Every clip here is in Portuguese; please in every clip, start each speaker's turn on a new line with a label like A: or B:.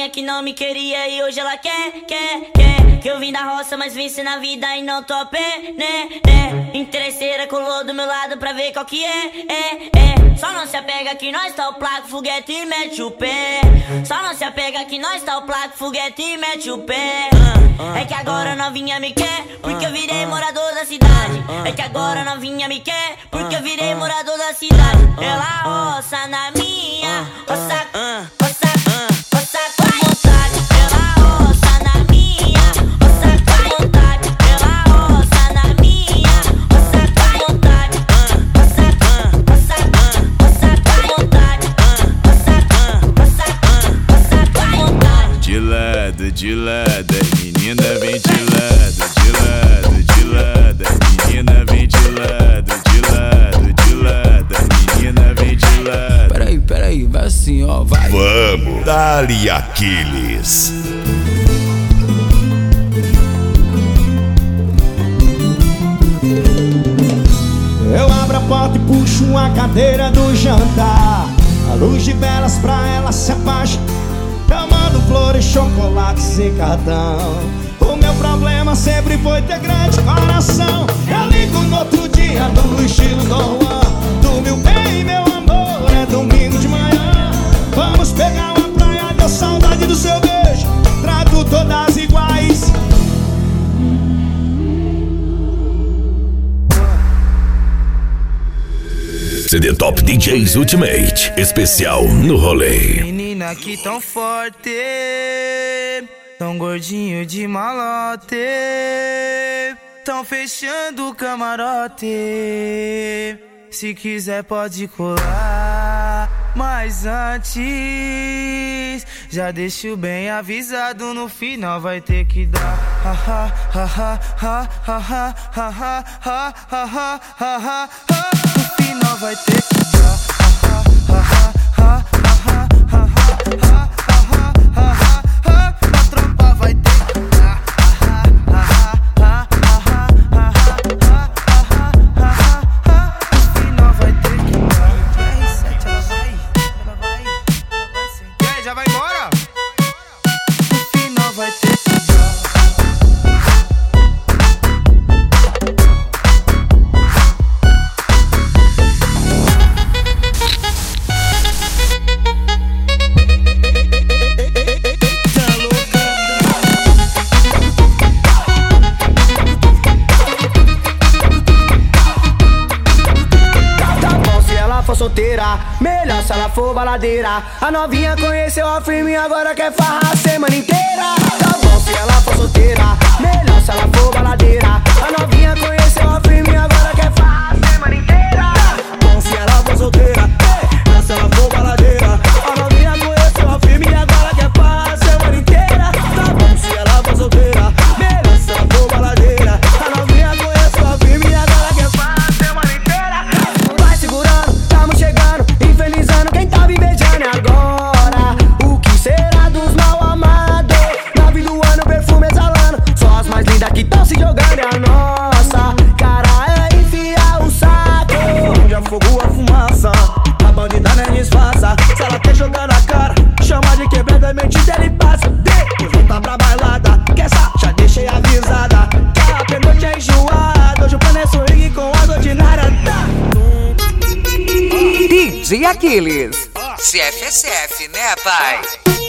A: novinha que não me queria e hoje ela quer. Que eu vim da roça, mas venci na vida e não tô a pé, né. Interesseira colou do meu lado pra ver qual que é. Só não se apega que nós tá o placo, foguete e mete o pé. Só não se apega que nós tá o placo, foguete e mete o pé. É que agora novinha me quer, porque eu virei morador da cidade. É que agora novinha me quer, porque eu virei morador da cidade. Ela roça na minha, roça com vontade. Ela roça na minha, roça com vontade. Ela roça na minha, roça com vontade. Roça com vontade. Roça com vontade.
B: De lado, menina vem de lado, menina vem de lado, menina vem de lado.
C: Peraí, vai assim, ó, vai.
B: Vamos, dá-lhe Aquiles.
D: Eu abro a porta e puxo a cadeira do jantar. A luz de velas pra ela se apaixonar. Eu mando flores, chocolates e cartão. O meu problema sempre foi ter grande coração. Eu ligo no outro dia, no estilo Dom Juan. Dormiu bem, meu amor, é domingo de manhã. Vamos pegar uma praia, deu saudade do seu beijo. Trato todas iguais.
B: CD Top DJs Ultimate, especial no rolê.
E: Menina que tão forte, tão gordinho de malote, tão fechando o camarote. Se quiser pode colar, mas antes já deixo bem avisado, no final vai ter que dar. No final vai ter que dar. Na trompa vai ter que dar. No final vai ter que dar. Ela vai sim. E aí, já vai embora? No final vai ter que dar.
D: Solteira, melhor se ela for baladeira. A novinha conheceu a firme, agora quer farra a semana inteira. Tá bom se ela for solteira, melhor se ela for baladeira. A novinha conheceu a firme, agora quer farra a semana inteira. Tá bom se ela for solteira, melhor se ela for baladeira. A novinha conheceu a firme, agora quer farra a semana inteira. Tá bom se ela for solteira, melhor se ela for baladeira. A novinha conheceu a firme, agora quer farra a semana inteira. Vai segurando, chegando, infelizando quem tá me beijando agora. O que será dos mal amados? 9 do ano, perfume exalando. Só as mais lindas que tão se jogando. É a nossa cara é enfiar o saco. Onde a fogo a fumaça, a bandida nem disfarça. Se ela quer jogar na cara, chama de quebrada, mentira ele passa. Depois volta pra bailada, que essa já deixei avisada. Que a pernoite é enjoada, hoje o plano é swing com as ordinárias.
F: DJ Aquiles, CFSF, né, pai?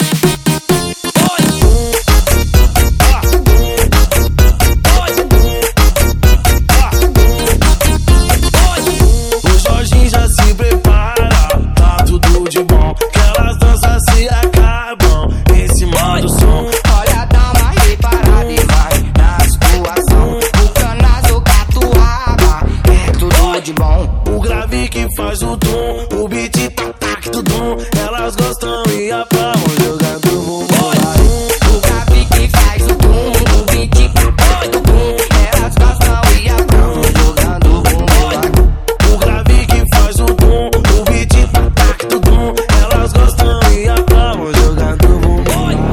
G: O Jorginho já se prepara, tá tudo de bom. Aquelas danças se acabam em cima do som.
E: Olha, dá uma reparada e vai na situação. O canazo catuaba, é tudo de bom.
G: O grave que faz o tom, o beat tá tudum. Elas gostam e a